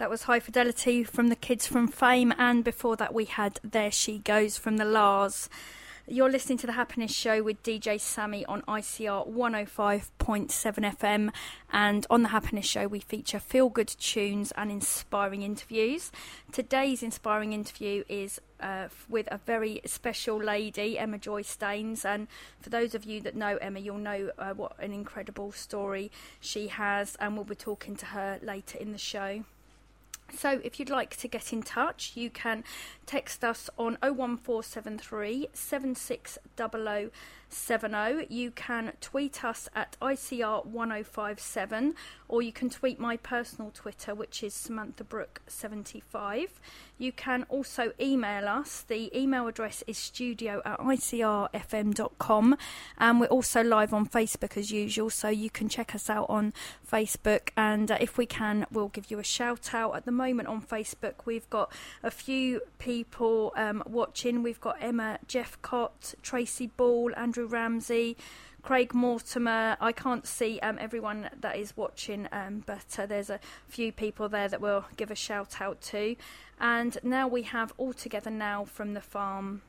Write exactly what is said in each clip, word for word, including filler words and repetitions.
that was High Fidelity from the Kids from Fame, and before that we had There She Goes from the Lars. You're listening to The Happiness Show with D J Sammy on I C R one oh five point seven F M, and on The Happiness Show we feature feel-good tunes and inspiring interviews. Today's inspiring interview is uh, with a very special lady, Emma Joy Staines, and for those of you that know Emma, you'll know uh, what an incredible story she has, and we'll be talking to her later in the show. So if you'd like to get in touch, you can text us on oh one four seven three, seven six zero zero seven oh. You can tweet us at I C R one oh five seven, or you can tweet my personal Twitter, which is Samantha Brook seventy-five. You can also email us. The email address is studio at I C R F M dot com, and we're also live on Facebook as usual, so you can check us out on Facebook, and uh, if we can, we'll give you a shout out. At the moment on Facebook, we've got a few people um, watching. We've got Emma Jeffcott, Tracy Ball, Andrew Ramsey, Craig Mortimer. I can't see um, everyone that is watching, um, but uh, there's a few people there that we'll give a shout out to. And now we have All Together Now from The Farm.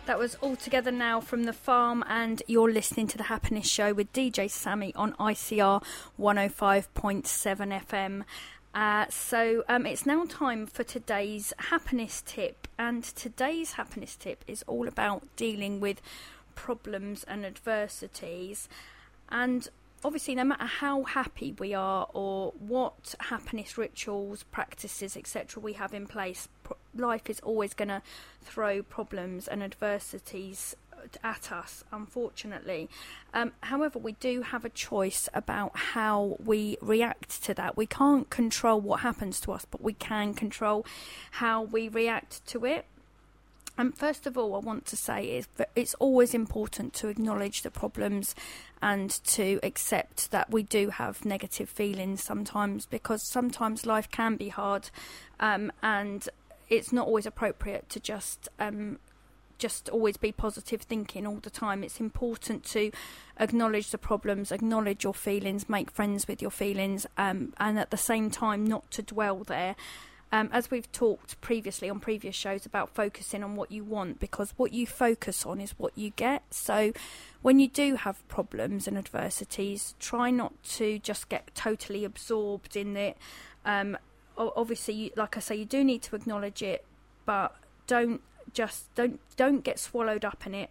That was All Together Now from The Farm, and you're listening to The Happiness Show with D J Sammy on I C R one oh five point seven F M. Uh, so um, it's now time for today's happiness tip, and today's happiness tip is all about dealing with problems and adversities. And obviously, no matter how happy we are or what happiness rituals, practices, et cetera we have in place, life is always going to throw problems and adversities at us, unfortunately. Um, however, we do have a choice about how we react to that. We can't control what happens to us, but we can control how we react to it. And first of all, I want to say is that it's always important to acknowledge the problems and to accept that we do have negative feelings sometimes, because sometimes life can be hard, um, and it's not always appropriate to just um, just always be positive thinking all the time. It's important to acknowledge the problems, acknowledge your feelings, make friends with your feelings, um, and at the same time not to dwell there. Um, as we've talked previously on previous shows about focusing on what you want, because what you focus on is what you get. So when you do have problems and adversities, try not to just get totally absorbed in it. Um, obviously, like I say, you do need to acknowledge it, but don't just don't don't get swallowed up in it.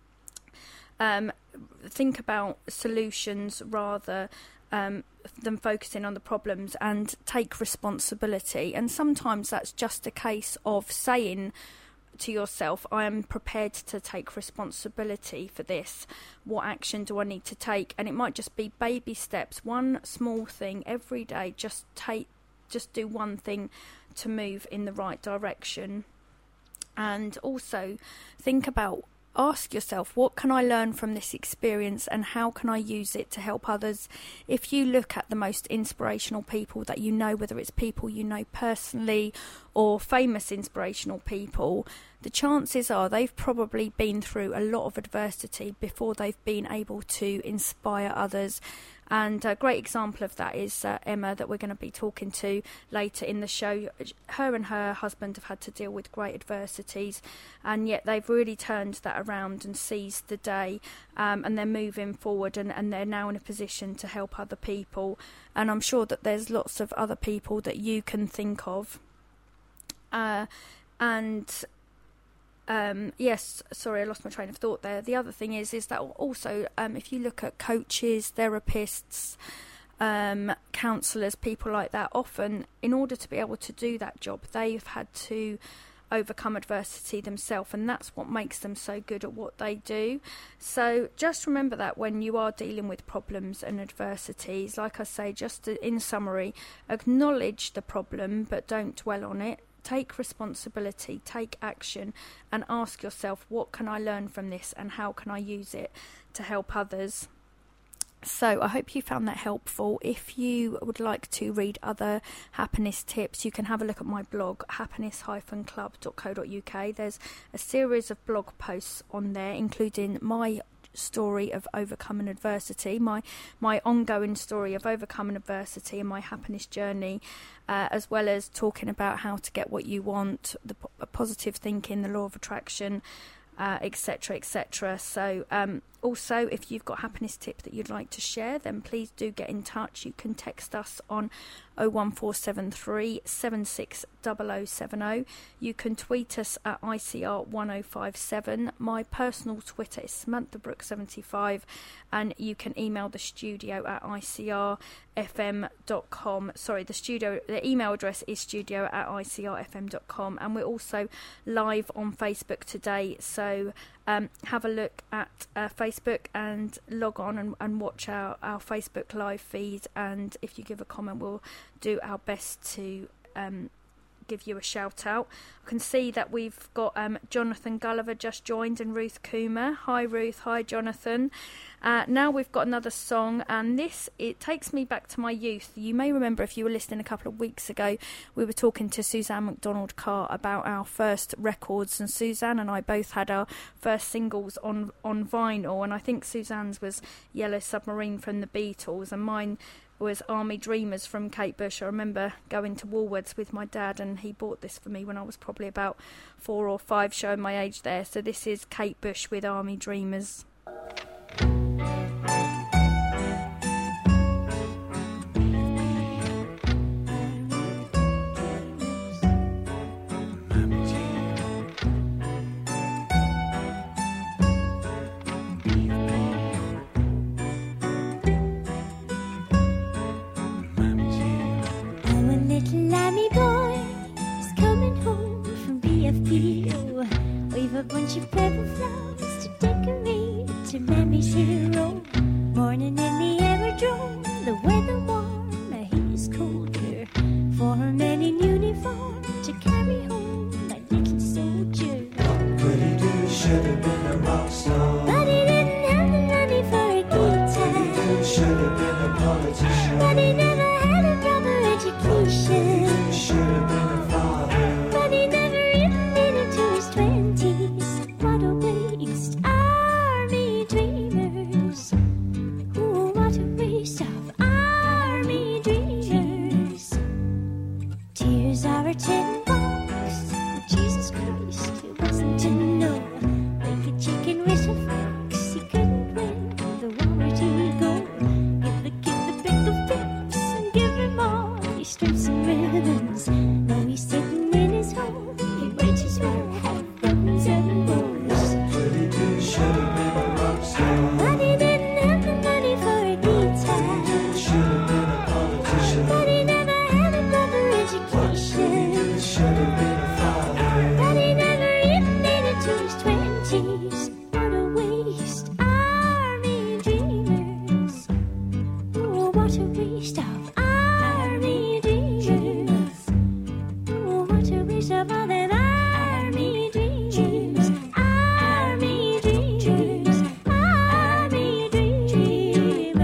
Um, think about solutions rather Um, than focusing on the problems, and take responsibility. And sometimes that's just a case of saying to yourself, I am prepared to take responsibility for this. What action do I need to take? And it might just be baby steps, one small thing every day. Just take, just do one thing to move in the right direction. And also think about, ask yourself, what can I learn from this experience and how can I use it to help others? If you look at the most inspirational people that you know, whether it's people you know personally or famous inspirational people, the chances are they've probably been through a lot of adversity before they've been able to inspire others. And a great example of that is uh, Emma, that we're going to be talking to later in the show. Her and her husband have had to deal with great adversities, and yet they've really turned that around and seized the day, um, and they're moving forward, and, and they're now in a position to help other people. And I'm sure that there's lots of other people that you can think of. Uh, and... Um, yes, sorry, I lost my train of thought there. The other thing is, is that also, um, if you look at coaches, therapists, um, counsellors, people like that, often, in order to be able to do that job, they've had to overcome adversity themselves, and that's what makes them so good at what they do. So just remember that when you are dealing with problems and adversities, like I say, just in summary, acknowledge the problem, but don't dwell on it. Take responsibility, take action, and ask yourself, what can I learn from this and how can I use it to help others? So I hope you found that helpful. If you would like to read other happiness tips, you can have a look at my blog, happiness dash club dot co dot uk. There's a series of blog posts on there, including my story of overcoming adversity, my my ongoing story of overcoming adversity and my happiness journey, uh, as well as talking about how to get what you want, the p- positive thinking, the law of attraction, uh, etc, etc. So um, also, if you've got a happiness tip that you'd like to share, then please do get in touch. You can text us on oh one four seven three seven six zero zero seven zero. You can tweet us at I C R one oh five seven. My personal Twitter is Samantha Brook seventy-five, and you can email the studio at I C R F M dot com. Sorry, the studio, the email address is studio at I C R F M dot com, and we're also live on Facebook today. So um, have a look at uh, Facebook and log on and, and watch our, our Facebook live feed. And if you give a comment, we'll do our best to um, give you a shout out. I can see that we've got um, Jonathan Gulliver just joined and Ruth Coomer. Hi Ruth, hi Jonathan. Uh, now we've got another song, and this, it takes me back to my youth. You may remember, if you were listening a couple of weeks ago, we were talking to Suzanne McDonald Carr about our first records, and Suzanne and I both had our first singles on, on vinyl, and I think Suzanne's was Yellow Submarine from the Beatles, and mine was Army Dreamers from Kate Bush. I remember going to Woolworths with my dad, and he bought this for me when I was probably about four or five, showing my age there. So this is Kate Bush with Army Dreamers. A bunch of purple flowers to decorate to Mammy's hero. Morning in the aerodrome, the weather warm, the heat is colder. For a man in uniform to carry home that little soldier. Could he do? Should have been a rock star. But he didn't have the money for a guitar. Could he do? Should have been a politician. But he never had a proper education. Could he do? Should have been a father. But he never even made it to his twenties. What a waste, Army Dreamers. Ooh, what a waste of Army Dreamers. Tears are a tin box. Jesus Christ, it wasn't to know. Like a chicken with a fox, he couldn't win. The war to go. Give the kid the pickle pips and give him all his stripes and ribbons. Now he's sitting in his home. He writes his well, have buttons and bows. Could he do? Should have been a rock star. But he didn't have the money for a guitar. Should have been a politician. But he never had a proper Could he education. do? Should have been a father. But he never even made it to his twenties. What a waste, Army Dreamers. Oh, what a waste of Army Dreamers. Oh, what a waste of all them Army Dreamers. Army Dreamers. Army Dreamers.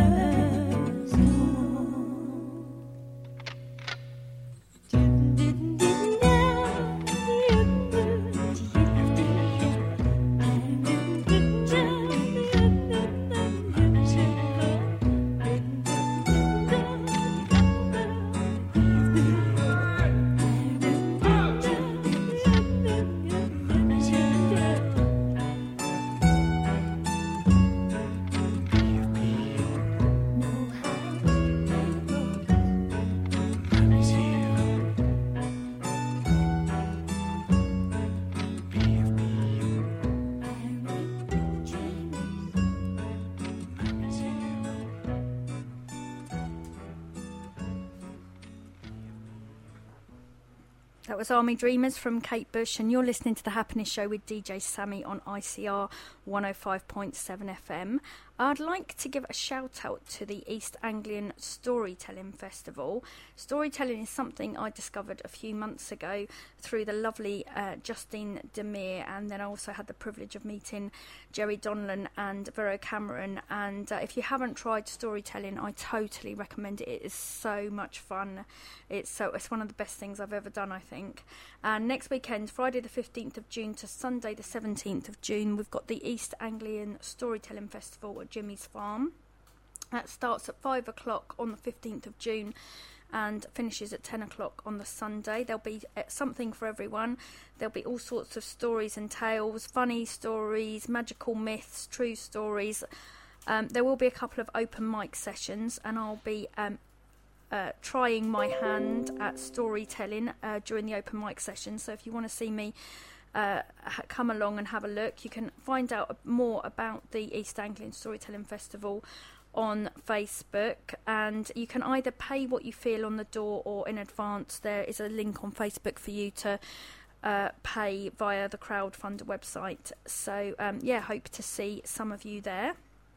That was Army Dreamers from Kate Bush, and you're listening to The Happiness Show with D J Sammy on I C R one oh five point seven F M. I'd like to give a shout out to the East Anglian Storytelling Festival. Storytelling is something I discovered a few months ago through the lovely uh, Justine Demir, and then I also had the privilege of meeting Jerry Donlan and Vero Cameron. And uh, if you haven't tried storytelling, I totally recommend it. It is so much fun. It's so it's one of the best things I've ever done, I think. And next weekend, Friday the fifteenth of June to Sunday the seventeenth of June, we've got the East Anglian Storytelling Festival at Jimmy's Farm. That starts at five o'clock on the fifteenth of June and finishes at ten o'clock on the Sunday. There'll be something for everyone. There'll be all sorts of stories and tales, funny stories, magical myths, true stories. Um, there will be a couple of open mic sessions, and I'll be um, uh, trying my hand at storytelling uh, during the open mic session. So if you want to see me uh, come along and have a look, you can find out more about the East Anglian Storytelling Festival on Facebook, and you can either pay what you feel on the door or in advance. There is a link on Facebook for you to uh, pay via the crowdfunder website. So um, yeah, hope to see some of you there.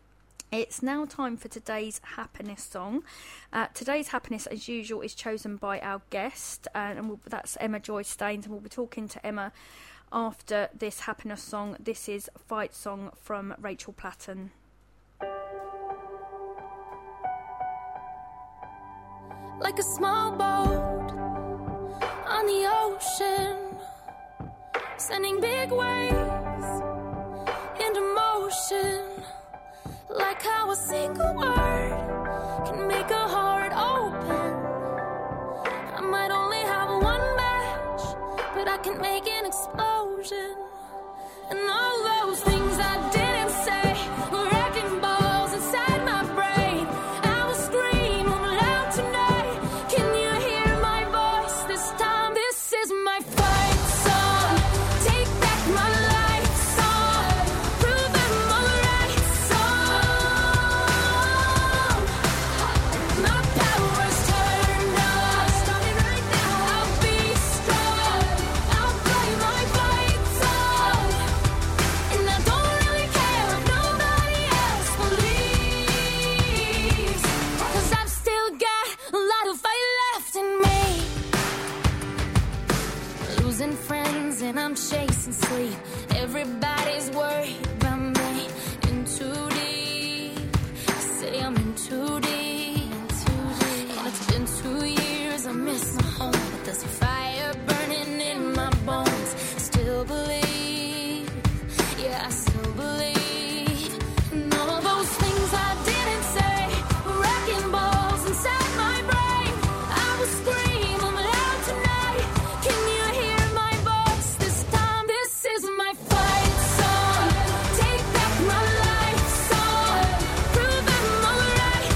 It's now time for today's happiness song. Uh, today's happiness, as usual, is chosen by our guest, uh, and we'll, that's Emma Joy Staines, and we'll be talking to Emma after this happiness song. This is Fight Song from Rachel Platten. Like a small boat on the ocean, sending big waves into motion. Like how a single word can make a heart but I can make an explosion. And all those things I didn't say were wrecking balls inside my brain. I will scream loud tonight. Can you hear my voice this time? This is my fight song. Take back my life song. Prove I'm alright song. My power's turned on. Starting right now. I'll be strong. I'll play my fight song. And I don't really care if nobody else believes. 'Cause I've still got a lot of fight left in me. Losing friends and I'm chasing sleep. Everybody's worried about me. In too deep. Say I'm in too deep. And it's been two years. I miss my home, but there's a fire burning in my bones. Still believe. Yeah, I still believe. And all those things I didn't say were wrecking balls inside my brain. I will scream I'm loud tonight. Can you hear my voice this time? This is my fight song. Take back my life song. Prove I'm alright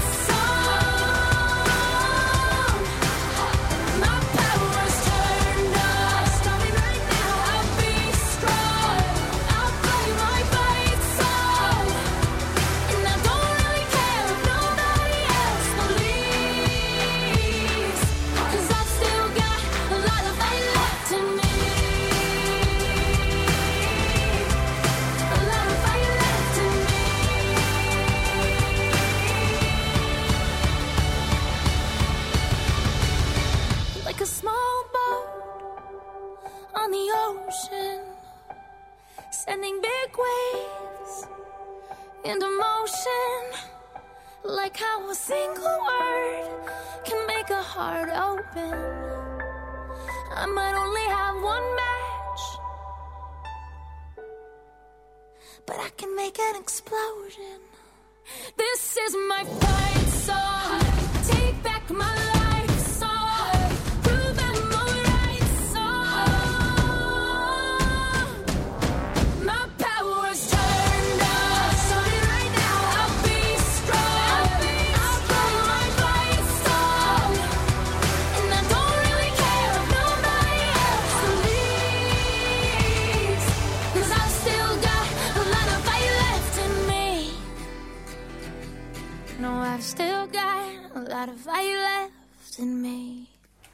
song. My power's turned on. Starting right now. I'll be strong. I'll play my fight song. And I don't really care if nobody else believes. 'Cause I've still got a lot of fight left in me. A lot of fight left in me. Like a small boat on the ocean, sending big waves into motion. Like how a single word can make a heart open. I might only have one match, but I can make an explosion. This is my fight song. Take back my life song. Prove I'm alright song. My power's turned on. Starting right now. I'll be strong. I'll play my fight song. And I don't really care if nobody else believes. 'Cause I've still got a lot of fight left in me. No, I've still got a lot of fight left in me.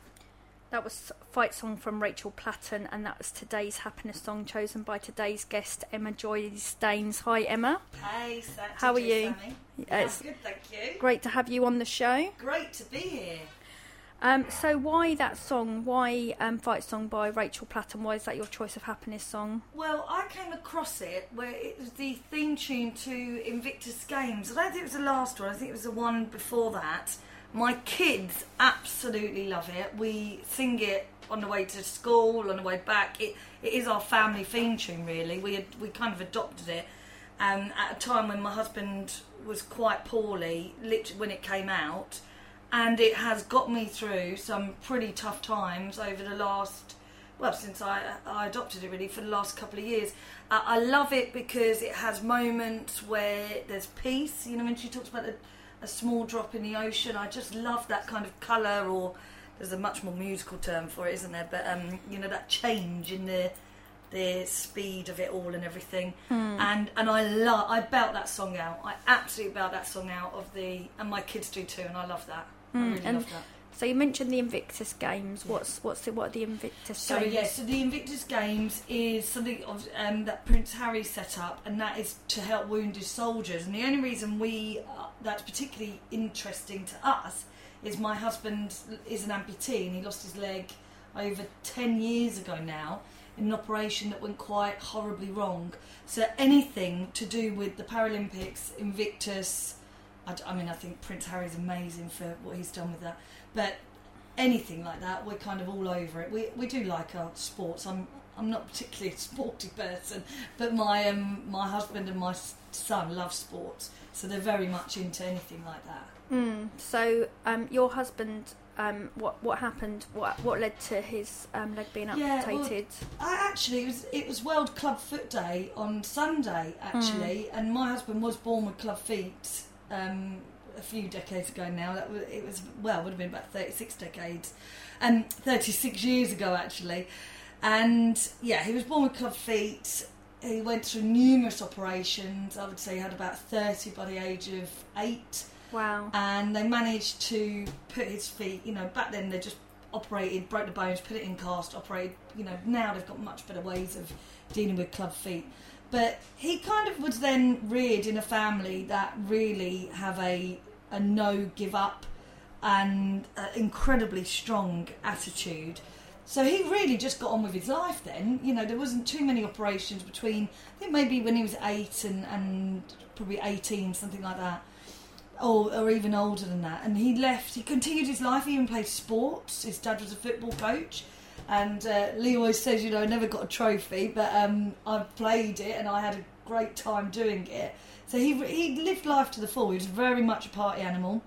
That was Fight Song from Rachel Platten, and that was today's happiness song chosen by today's guest, Emma Joy Staines. Hi, Emma. Hey, Sa- How are D J you? Sammy. Yeah, Yeah, it's- good, thank you. Great to have you on the show. Great to be here. Um, so why that song? Why um, Fight Song by Rachel Platten? Why is that your choice of happiness song? Well, I came across it where it was the theme tune to Invictus Games. I don't think it was the last one. I think it was the one before that. My kids absolutely love it. We sing it on the way to school, on the way back. It it is our family theme tune, really. We had, we kind of adopted it um, at a time when my husband was quite poorly, literally when it came out. And it has got me through some pretty tough times over the last, well, since I, I adopted it really, for the last couple of years. Uh, I love it because it has moments where there's peace. You know, when she talks about the, a small drop in the ocean, I just love that kind of colour, or there's a much more musical term for it, isn't there? But, um, you know, that change in the the speed of it all and everything. Hmm. And and I love, I belt that song out. I absolutely belt that song out of the, and my kids do too, and I love that. I really Hmm. and love that. so you mentioned the Invictus Games. What's what's the, what are the Invictus So Games? yes, so the Invictus Games is something of, um, that Prince Harry set up, and that is to help wounded soldiers. And the only reason we uh, that's particularly interesting to us is my husband is an amputee, and he lost his leg over ten years ago now in an operation that went quite horribly wrong. So anything to do with the Paralympics, Invictus, I, d- I mean, I think Prince Harry's amazing for what he's done with that. But anything like that, we're kind of all over it. We we do like our sports. I'm I'm not particularly a sporty person, but my um my husband and my son love sports, so they're very much into anything like that. Mm. So um, your husband um, what what happened? What what led to his um, leg being Yeah, well, amputated? I actually, it was it was World Club Foot Day on Sunday, actually, Hmm. and my husband was born with club feet um, a few decades ago now. That was, it was, well, it would have been about thirty-six decades, um, thirty-six years ago, actually. And, yeah, he was born with club feet. He went through numerous operations. I would say he had about thirty by the age of eight. Wow. And they managed to put his feet, you know, back then they just operated, broke the bones, put it in cast, operated, you know, now they've got much better ways of dealing with club feet. But he kind of was then reared in a family that really have a, a no give up and an incredibly strong attitude. So he really just got on with his life then. You know, there wasn't too many operations between, I think maybe when he was eight and, and probably eighteen, something like that. Or, or even older than that. And he left, he continued his life, he even played sports. His dad was a football coach. And uh, Lee always says, you know, I never got a trophy, but um, I played it and I had a great time doing it. So he he lived life to the full. He was very much a party animal.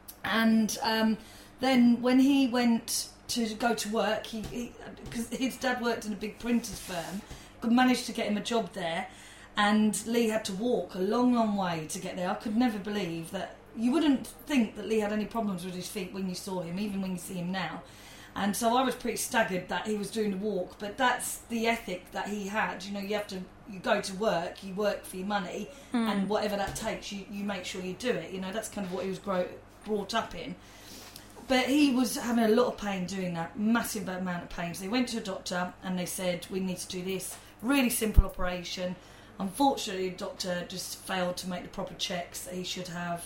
And um, then when he went to go to work, he because his dad worked in a big printers firm, managed to get him a job there. And Lee had to walk a long, long way to get there. I could never believe that. You wouldn't think that Lee had any problems with his feet when you saw him, even when you see him now. And so I was pretty staggered that he was doing the walk. But that's the ethic that he had. You know, you have to, you go to work, you work for your money, Mm. and whatever that takes, you, you make sure you do it. You know, that's kind of what he was grow, brought up in. But he was having a lot of pain doing that, massive amount of pain. So he went to a doctor and they said, we need to do this really simple operation. Unfortunately, the doctor just failed to make the proper checks that he should have,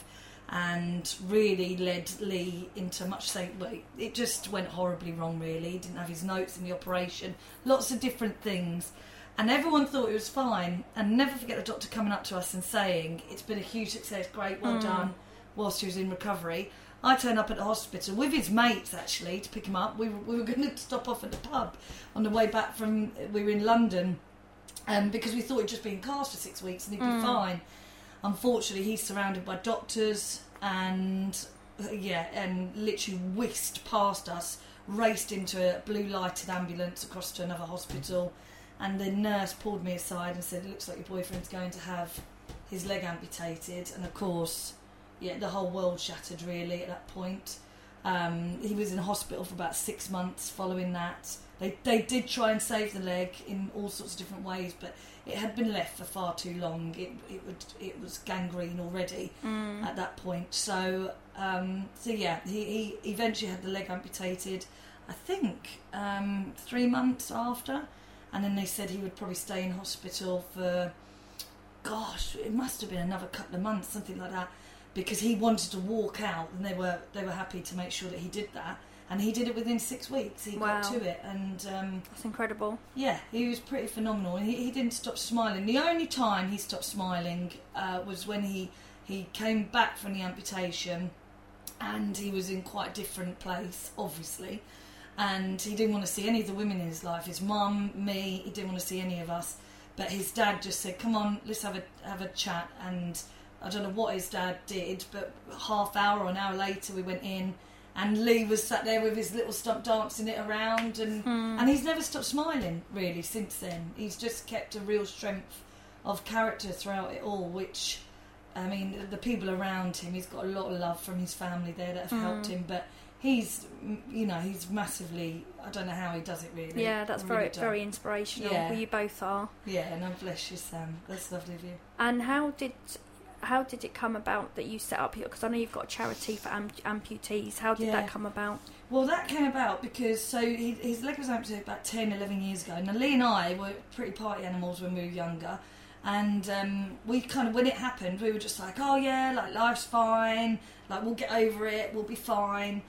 and really led Lee into much say. Well, it just went horribly wrong. Really, he didn't have his notes in the operation. Lots of different things, and everyone thought it was fine. And never forget the doctor coming up to us and saying, "It's been a huge success. Great, well Mm. done." Whilst he was in recovery, I turned up at the hospital with his mates actually to pick him up. We were, we were going to stop off at the pub on the way back from. We were in London. Um, because we thought he'd just been in cast for six weeks and he'd be Mm. fine. Unfortunately, he's surrounded by doctors and, uh, yeah, and literally whisked past us, raced into a blue lighted ambulance across to another hospital, and the nurse pulled me aside and said, it looks like your boyfriend's going to have his leg amputated. And of course, yeah, the whole world shattered really at that point. Um, he was in hospital for about six months following that. They they did try and save the leg in all sorts of different ways, but it had been left for far too long. It it would it was gangrene already Mm. at that point. So um, so yeah, he, he eventually had the leg amputated. I think um, three months after, and then they said he would probably stay in hospital for, gosh, it must have been another couple of months, something like that, because he wanted to walk out, and they were they were happy to make sure that he did that. And he did it within six weeks. He Wow. got to it, and um, That's incredible. yeah, he was pretty phenomenal. And he, he didn't stop smiling. The only time he stopped smiling uh, was when he he came back from the amputation, and he was in quite a different place, obviously. And he didn't want to see any of the women in his life. His mum, me. He didn't want to see any of us. But his dad just said, "Come on, let's have a have a chat." And I don't know what his dad did, but half hour or an hour later, we went in. And Lee was sat there with his little stump dancing it around, and Hmm. and he's never stopped smiling really since then. He's just kept a real strength of character throughout it all, which, I mean, the people around him, he's got a lot of love from his family there that have Mm. helped him, but he's, you know, he's massively, I don't know how he does it really. Yeah, that's I very really don't. very inspirational. Yeah. Well, you both are. Yeah, and God bless you, Sam. That's lovely of you. And how did how did it come about that you set up your? Because I know you've got a charity for am- amputees. How did Yeah. that come about? Well, that came about because, so he, his leg was amputated about ten, eleven years ago. Now, Lee and I were pretty party animals when we were younger. And um, we kind of, when it happened, we were just like, oh yeah, like life's fine, like we'll get over it, we'll be fine.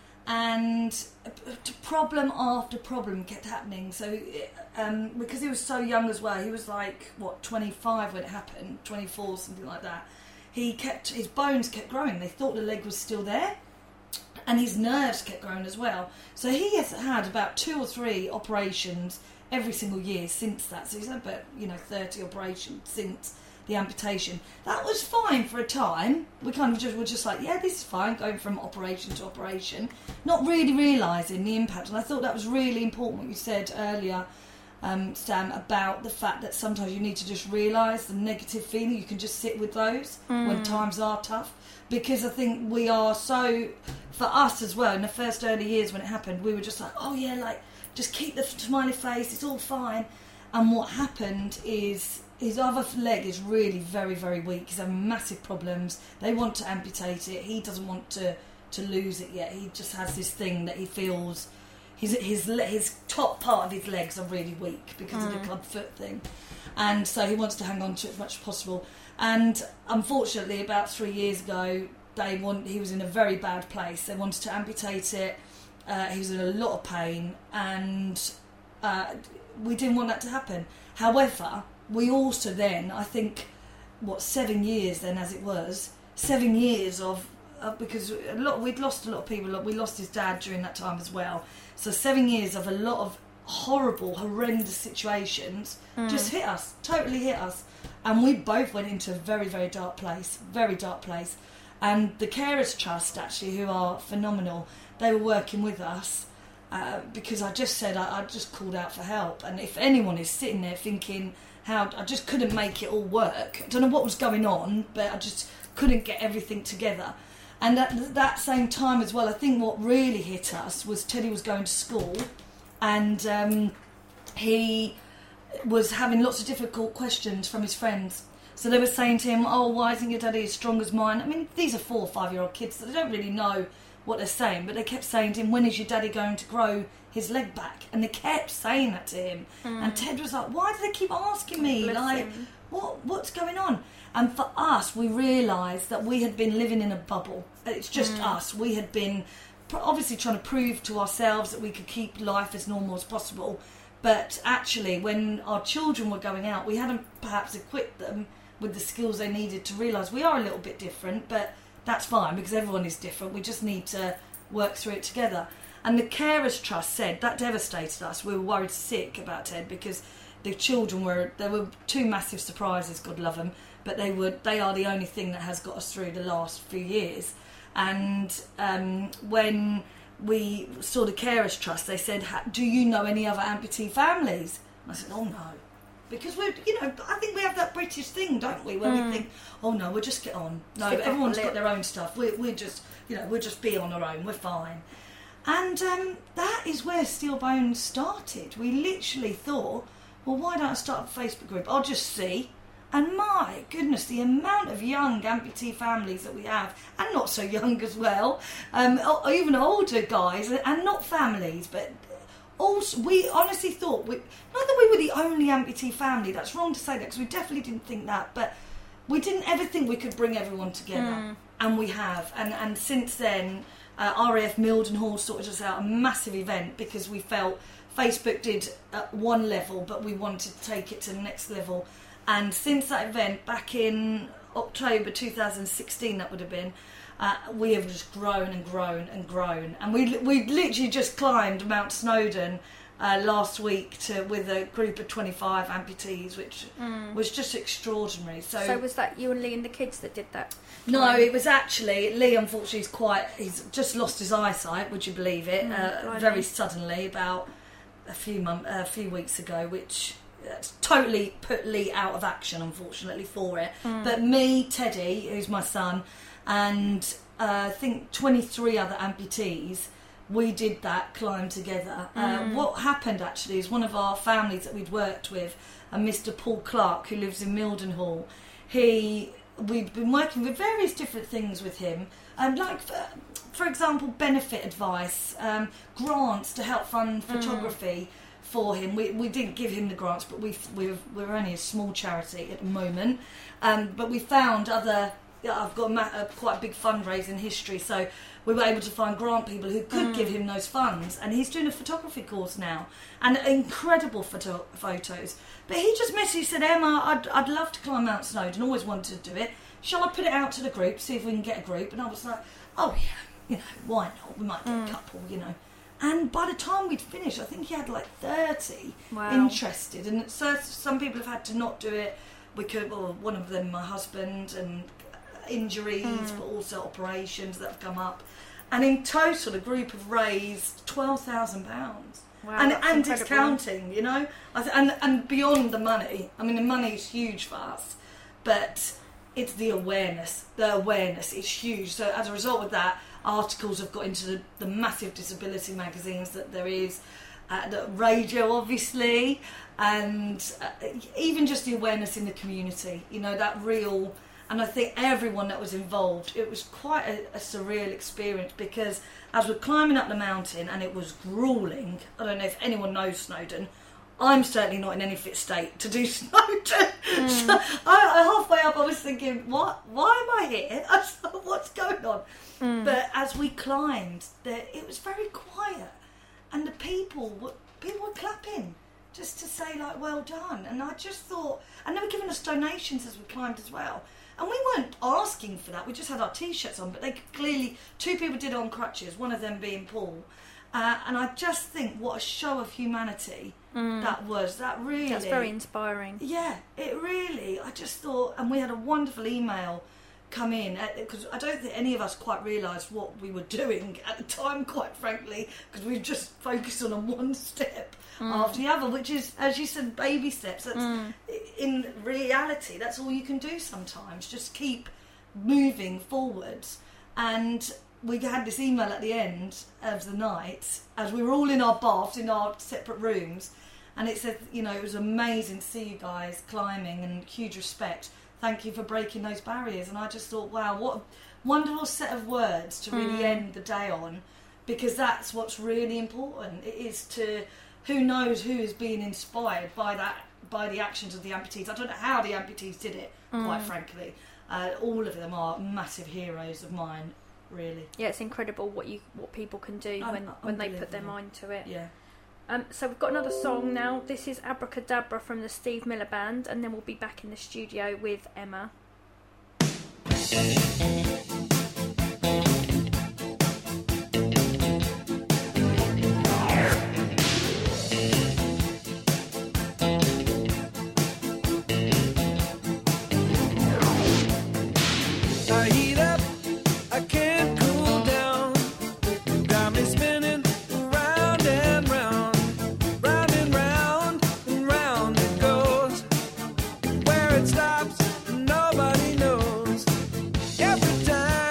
And a, a problem after problem kept happening. So, um, because he was so young as well, he was like, what, twenty-five when it happened, twenty-four, something like that. He kept, his bones kept growing. They thought the leg was still there. And his nerves kept growing as well. So he has had about two or three operations every single year since that. So he's had about, you know, thirty operations since the amputation. That was fine for a time. We kind of just were just like, yeah, this is fine, going from operation to operation, not really realising the impact. And I thought that was really important what you said earlier, um, Sam, about the fact that sometimes you need to just realise the negative feeling. You can just sit with those mm. when times are tough. Because I think we are so, for us as well, in the first early years when it happened, we were just like, oh yeah, like, just keep the smiley face, it's all fine. And what happened is his other leg is really very, very weak. He's having massive problems. They want to amputate it. He doesn't want to, to lose it yet. He just has this thing that he feels his his his top part of his legs are really weak because mm. of the club foot thing. And so he wants to hang on to it as much as possible. And unfortunately, about three years ago, they want he was in a very bad place. They wanted to amputate it. Uh, he was in a lot of pain, and uh, we didn't want that to happen. However, we also then, I think, what, seven years then, as it was, seven years of, of because a lot we'd lost a lot of people. We lost his dad during that time as well. So seven years of a lot of horrible, horrendous situations mm. just hit us, totally hit us. And we both went into a very, very dark place, very dark place. And the Carers Trust, actually, who are phenomenal, they were working with us uh, because I just said, I, I just called out for help. And if anyone is sitting there thinking, how I just couldn't make it all work, I don't know what was going on, but I just couldn't get everything together. And at that same time as well, I think what really hit us was Teddy was going to school, and um, he was having lots of difficult questions from his friends. So they were saying to him, oh, why isn't your daddy as strong as mine? I mean, these are four or five-year-old kids, so they don't really know what they're saying, but they kept saying to him, when is your daddy going to grow his leg back? And they kept saying that to him. Mm. And Ted was like, why do they keep asking me? Bless like, him. what what's going on? And for us, we realised that we had been living in a bubble. It's just mm. us. We had been obviously trying to prove to ourselves that we could keep life as normal as possible. But actually, when our children were going out, we hadn't perhaps equipped them with the skills they needed to realise we are a little bit different, but that's fine because everyone is different. We just need to work through it together. And the Carers Trust said that devastated us. We were worried sick about Ted because the children were, there were two massive surprises, God love them, but they were they are the only thing that has got us through the last few years. And um, when we saw the Carers Trust, they said, do you know any other amputee families? And I said, oh no. Because we're, you know, I think we have that British thing, don't we, where mm. we think, oh no, we'll just get on. No, Stick everyone's got their own stuff. We're, we're just, you know, we'll just be on our own. We're fine. And um, that is where Steel Bones started. We literally thought, well, why don't I start a Facebook group? I'll just see. And my goodness, the amount of young amputee families that we have, and not so young as well, um, or even older guys, and not families, but also, we honestly thought, we, not that we were the only amputee family, that's wrong to say that, because we definitely didn't think that, but we didn't ever think we could bring everyone together, mm. and we have. And, and since then, uh, R A F Mildenhall sorted us out a massive event, because we felt Facebook did at one level, but we wanted to take it to the next level. And since that event, back in October two thousand sixteen, that would have been, uh, we have just grown and grown and grown. And we we literally just climbed Mount Snowdon uh, last week to with a group of twenty-five amputees, which mm. was just extraordinary. So, so was that you and Lee and the kids that did that? No, it was actually, Lee unfortunately is quite, he's just lost his eyesight, would you believe it, mm, uh, very suddenly, about a few month, a few weeks ago, which... That's totally put Lee out of action, unfortunately, for it. Mm. But me, Teddy, who's my son, and uh, I think twenty-three other amputees, we did that climb together. Mm. Uh, what happened, actually, is one of our families that we'd worked with, a Mister Paul Clark, who lives in Mildenhall, he... we'd been working with various different things with him, um, like, for, for example, benefit advice, um, grants to help fund photography, mm. for him. We we didn't give him the grants, but we we're, we're only a small charity at the moment. Um, but we found other. Yeah, I've got a, ma- a quite a big fundraising history, so we were able to find grant people who could mm. give him those funds. And he's doing a photography course now, and incredible photo- photos. But he just messaged, said, Emma, I'd I'd love to climb Mount Snowdon. Always wanted to do it. Shall I put it out to the group, see if we can get a group? And I was like, oh yeah, you know, why not? We might get mm. a couple, you know. And by the time we'd finished, I think he had like thirty wow. interested. And so some people have had to not do it we could, well, one of them, my husband, and injuries, Mm. but also operations that have come up. And in total, the group have raised twelve thousand pounds. Wow, and that's and incredible. it's counting, you know? I th- and, and beyond the money, I mean, the money is huge for us, but it's the awareness. The awareness is huge. So as a result of that, articles have got into the, the massive disability magazines that there is, uh, the radio, obviously, and uh, even just the awareness in the community, you know, that real... And I think everyone that was involved, it was quite a, a surreal experience, because as we're climbing up the mountain, and it was gruelling, I don't know if anyone knows Snowdon, I'm certainly not in any fit state to do Snowdon. Mm. So I, I halfway up, I was thinking, what? Why am I here? I thought, what's going on? Mm. But as we climbed, there, it was very quiet, and the people were people were clapping just to say, like, well done. And I just thought, and they were giving us donations as we climbed as well. And we weren't asking for that. We just had our T-shirts on, but they could clearly, two people did it on crutches, one of them being Paul. Uh, and I just think what a show of humanity Mm. that was. That really... That's very inspiring. Yeah, it really... I just thought... And we had a wonderful email come in, because I don't think any of us quite realised what we were doing at the time, quite frankly, because we just focused on one step Mm. after the other, which is, as you said, baby steps. That's, Mm. in reality, that's all you can do sometimes. Just keep moving forwards. And we had this email at the end of the night, as we were all in our baths, in our separate rooms, and it said, you know, it was amazing to see you guys climbing, and huge respect. Thank you for breaking those barriers. And I just thought, wow, what a wonderful set of words to really Mm. end the day on, because that's what's really important. It is to, who knows who is being inspired by that, by the actions of the amputees. I don't know how the amputees did it, quite Mm. frankly. Uh, all of them are massive heroes of mine, really. Yeah, it's incredible what you what people can do Un- when, when they put their unbelievable. mind to it. Yeah. Um, so we've got another song now. This is Abracadabra from the Steve Miller Band, and then we'll be back in the studio with Emma. I heat up, I can't cool down. Got me spinning round and round, round and round and round it goes. Where it stops, nobody knows. Every time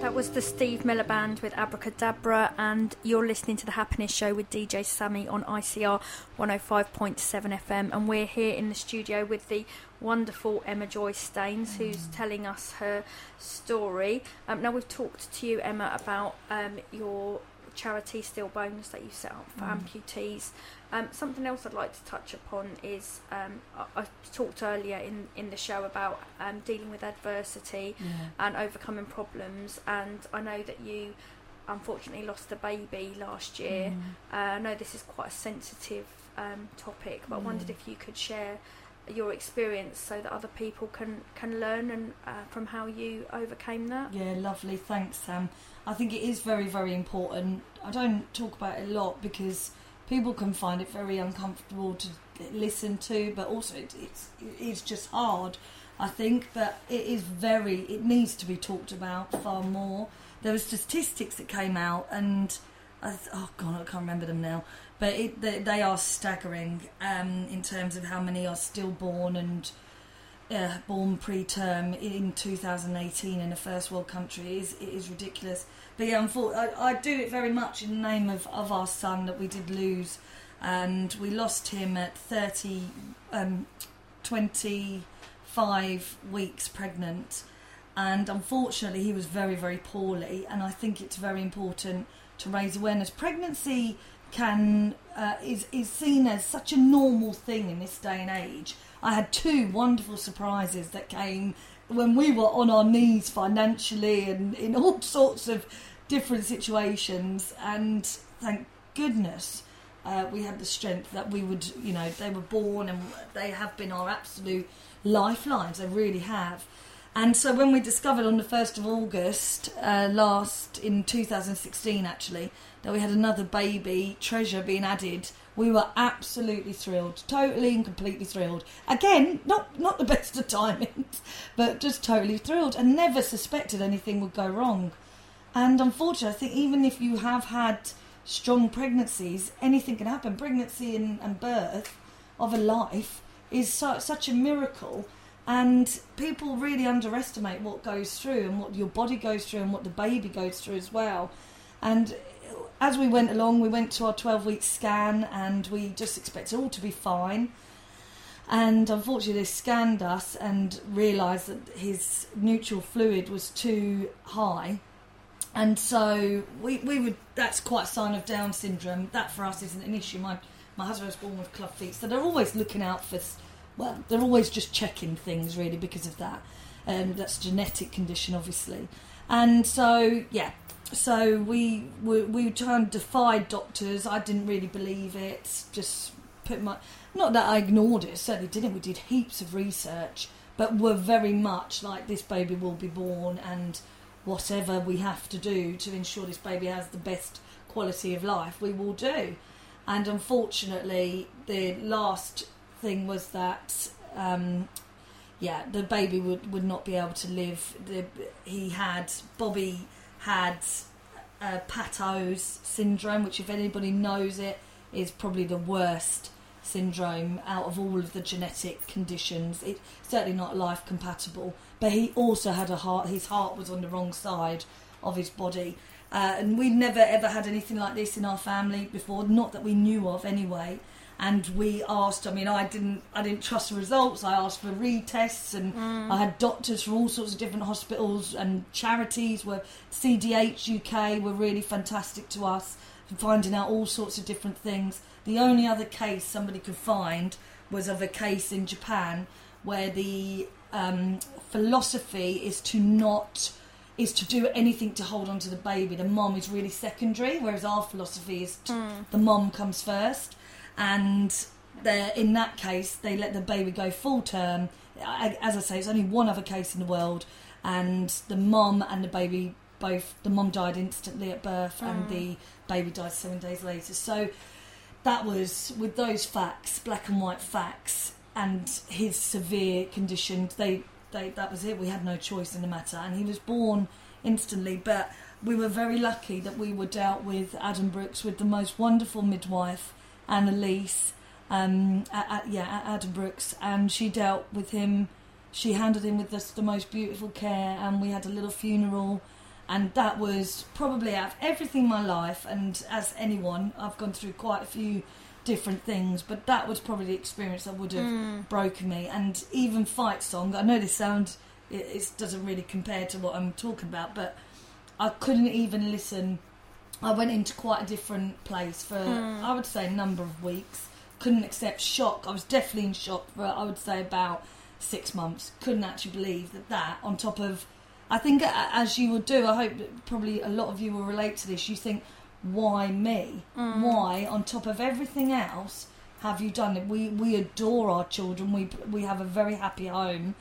That was the Steve Miller Band with Abracadabra, and you're listening to The Happiness Show with D J Sammy on I C R one oh five point seven F M, and we're here in the studio with the wonderful Emma Joy Staines, who's telling us her story. Um, now, we've talked to you, Emma, about um, your charity Steel Bones that you set up for mm. amputees. Um, something else I'd like to touch upon is um, I, I talked earlier in, in the show about um, dealing with adversity Yeah. and overcoming problems, and I know that you unfortunately lost a baby last year. Mm. Uh, I know this is quite a sensitive um, topic, but I wondered Mm. if you could share your experience so that other people can, can learn and uh, from how you overcame that. Yeah, lovely. Thanks, Sam. I think it is very, very important. I don't talk about it a lot because people can find it very uncomfortable to listen to, but also it, it's it's just hard, I think. But it is very, it needs to be talked about far more. There were statistics that came out, and I th- oh god, I can't remember them now. But it, they, they are staggering um, in terms of how many are stillborn and uh, born preterm in two thousand eighteen in a first world country. It is, it is ridiculous. But yeah, unfortunately, I, I do it very much in the name of, of our son that we did lose, and we lost him at thirty, um, twenty-five weeks pregnant, and unfortunately he was very, very poorly, and I think it's very important to raise awareness. Pregnancy can uh, is is seen as such a normal thing in this day and age. I had two wonderful surprises that came when we were on our knees financially and in all sorts of different situations, and thank goodness uh, we had the strength that we would, you know, they were born and they have been our absolute lifelines. They really have. And so when we discovered on the first of August uh, last in two thousand sixteen actually that we had another baby treasure being added, we were absolutely thrilled, totally and completely thrilled. Again, not not the best of timings, but just totally thrilled, and never suspected anything would go wrong. And unfortunately, I think even if you have had strong pregnancies, anything can happen. Pregnancy and, and birth of a life is so, such a miracle, and people really underestimate what goes through and what your body goes through and what the baby goes through as well. And as we went along, we went to our twelve-week scan, and we just expected all to be fine. And unfortunately, they scanned us and realised that his neutral fluid was too high. And so we, we would, that's quite a sign of Down syndrome. That for us isn't an issue. My my husband was born with club feet, so they're always looking out for, well, they're always just checking things really because of that. Um, that's a genetic condition, obviously. And so, yeah, so we we, we tried and defied doctors. I didn't really believe it. Just put my, not that I ignored it, certainly didn't. We did heaps of research, but were very much like, this baby will be born, and whatever we have to do to ensure this baby has the best quality of life, we will do. And unfortunately, the last thing was that, um, yeah, the baby would, would not be able to live. The, he had, Bobby had uh, Patau's syndrome, which if anybody knows it, is probably the worst syndrome out of all of the genetic conditions. It's certainly not life compatible. But he also had a heart, his heart was on the wrong side of his body. Uh, and we'd never ever had anything like this in our family before, not that we knew of anyway. And we asked, I mean, I didn't I didn't trust the results. I asked for retests, and mm. I had doctors from all sorts of different hospitals, and charities were, C D H U K were really fantastic to us, finding out all sorts of different things. The only other case somebody could find was of a case in Japan where the um, philosophy is to not is to do anything to hold on to the baby. The mom is really secondary, whereas our philosophy is to, mm. the mom comes first. And in that case, they let the baby go full term. As I say, it's only one other case in the world, and the mom and the baby both, the mom died instantly at birth, mm. and the baby died seven days later. So that was, with those facts, black and white facts, and his severe condition, they, they that was it. We had no choice in the matter, and he was born instantly. But we were very lucky that we were dealt with Adam Brooks, with the most wonderful midwife, Annalise, um, at, at, yeah, at Adam Brooks, and she dealt with him. She handled him with the, the most beautiful care, and we had a little funeral, And that was probably out of everything in my life, and as anyone, I've gone through quite a few different things, but that was probably the experience that would have Mm. broken me. And even Fight Song, I know this sound, it, it doesn't really compare to what I'm talking about, but I couldn't even listen. I went into quite a different place for, Mm. I would say, a number of weeks. Couldn't accept shock. I was definitely in shock for, I would say, about six months. Couldn't actually believe that that, on top of, I think a- as you would do, I hope that probably a lot of you will relate to this, you think, why me? Mm. Why, on top of everything else, have you done it? We we adore our children. We we have a very happy home.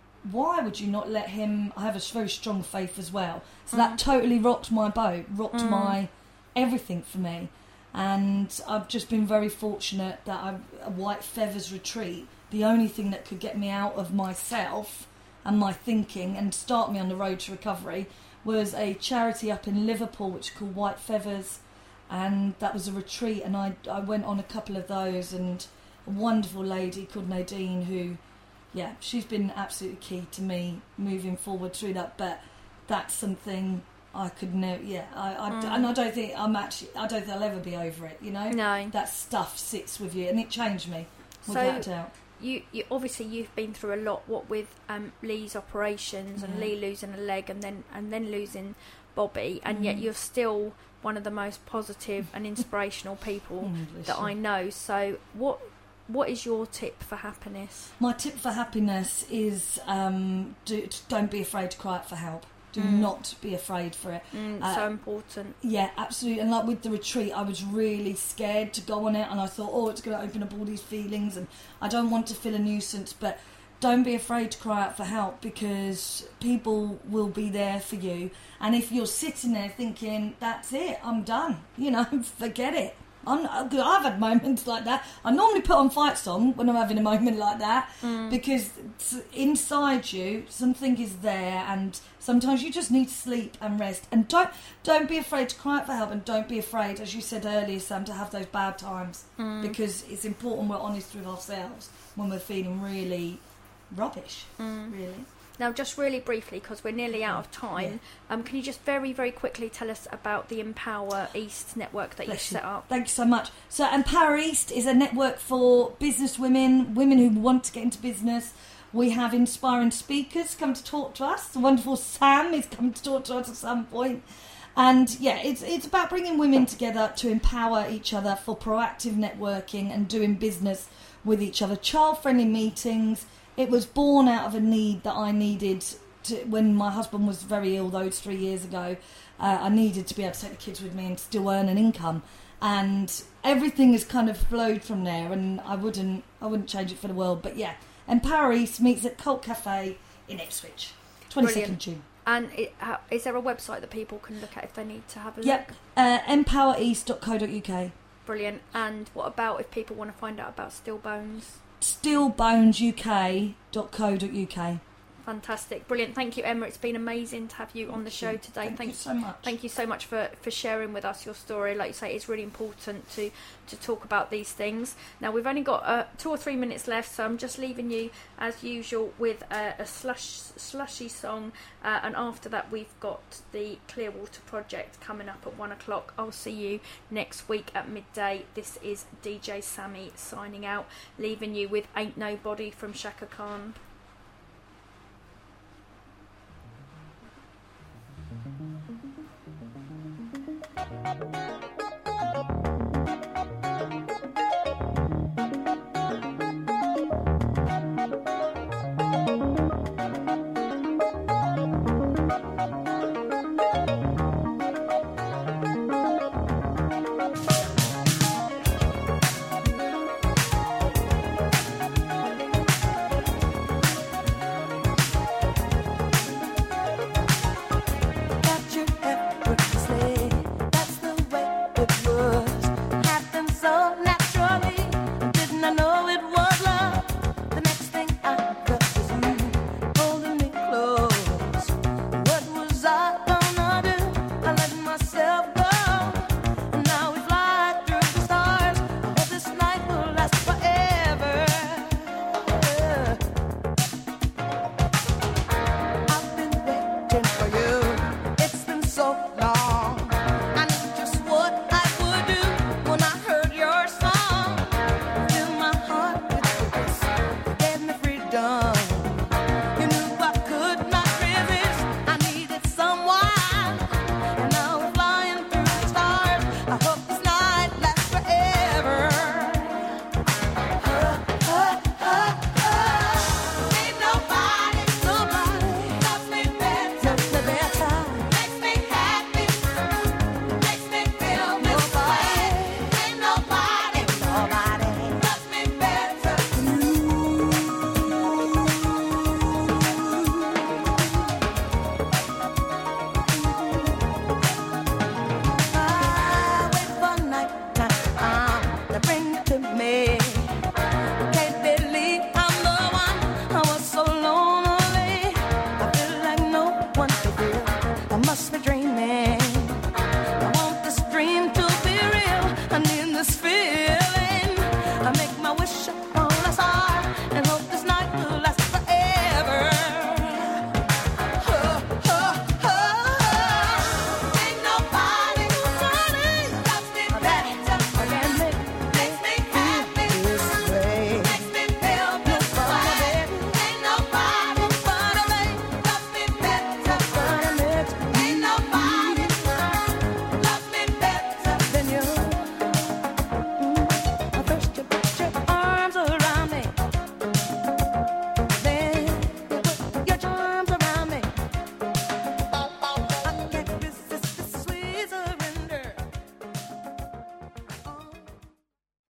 Why would you not let him? I have a very strong faith as well. So that totally rocked my boat, rocked Mm. my everything for me. And I've just been very fortunate that I've a White Feathers retreat. The only thing that could get me out of myself and my thinking and start me on the road to recovery was a charity up in Liverpool which is called White Feathers, and that was a retreat, and I, I went on a couple of those, and a wonderful lady called Nadine who, yeah, she's been absolutely key to me moving forward through that. But that's something I could know, yeah, I, I, Mm. and I don't think I'm actually, I don't think I'll ever be over it, you know? No. That stuff sits with you, and it changed me, So- without a doubt. You, you obviously you've been through a lot. What with um, Lee's operations and Yeah. Lee losing a leg and then and then losing Bobby, and yet Mm. you're still one of the most positive and inspirational people Mm, bless that you. I know. So what what is your tip for happiness? My tip for happiness is um, do, don't be afraid to cry out for help. Do Mm. not be afraid for it. Mm, Uh, so important. Yeah, absolutely. And like with the retreat, I was really scared to go on it, and I thought, oh, it's going to open up all these feelings, and I don't want to feel a nuisance. But don't be afraid to cry out for help, because people will be there for you. And if you're sitting there thinking, that's it, I'm done, you know, forget it. I'm, I've had moments like that. I normally put on Fight Song when I'm having a moment like that, Mm. because it's inside you something is there, and sometimes you just need to sleep and rest. And don't don't be afraid to cry out for help, and don't be afraid, as you said earlier, Sam, to have those bad times, Mm. because it's important we're honest with ourselves when we're feeling really rubbish. Mm. Really. Now, just really briefly, because we're nearly out of time, um, can you just very, very quickly tell us about the Empower East network that you've Bless you. set up? Thank you so much. So Empower East is a network for business women, women who want to get into business. We have inspiring speakers come to talk to us. The wonderful Sam is coming to talk to us at some point. And yeah, it's it's about bringing women together to empower each other for proactive networking and doing business with each other. Child-friendly meetings. It was born out of a need that I needed to, when my husband was very ill those three years ago. Uh, I needed to be able to take the kids with me and still earn an income. And everything has kind of flowed from there, and I wouldn't I wouldn't change it for the world. But yeah, Empower East meets at Cult Cafe in Ipswich, twenty-second June. And it, uh, is there a website that people can look at if they need to have a Yep, look? uh, empower east dot co dot uk. Brilliant. And what about if people want to find out about Stillbones? still bones u k dot co dot uk. Fantastic. Brilliant. Thank you, Emma. It's been amazing to have you on the show today. Thank, you so much. Thank you so much for, for sharing with us your story. Like you say, it's really important to, to talk about these things. Now, we've only got uh, two or three minutes left, so I'm just leaving you, as usual, with uh, a slush, slushy song. Uh, and after that, we've got the Clearwater Project coming up at one o'clock. I'll see you next week at midday. This is D J Sammy signing out, leaving you with Ain't Nobody from Shaka Khan.